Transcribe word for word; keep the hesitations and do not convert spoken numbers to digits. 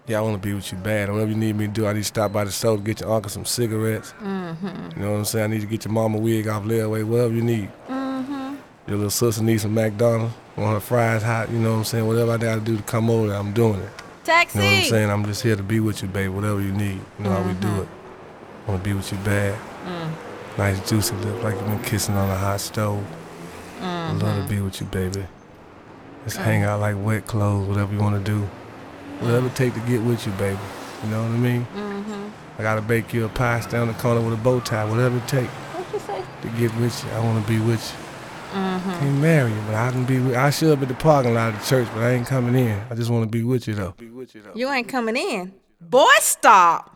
Yeah, I want to be with you bad. Whatever you need me to do, I need to stop by the store to get your uncle some cigarettes. Mm-hmm. You know what I'm saying? I need to get your mama wig off Leeway, whatever you need. Mm-hmm. Your little sister needs some McDonald's, want her fries hot, you know what I'm saying? Whatever I gotta do to come over there, I'm doing it. Taxi! You know what I'm saying? I'm just here to be with you, baby, whatever you need. You know mm-hmm. how we do it. I want to be with you bad. Mm. Nice juicy lip, like you've been kissing on a hot stove. Mm-hmm. I love to be with you, baby. Just mm. hang out like wet clothes, whatever you want to do. Whatever it take to get with you, baby. You know what I mean? Mm-hmm. I gotta bake you a pie, stay on the corner with a bow tie, whatever it take. What you say? To get with you, I want to be with you. Mm-hmm. Can't marry you, but I can be with, I should be at the parking lot of the church, but I ain't coming in. I just want to be with you though. You ain't coming in. Boy, stop.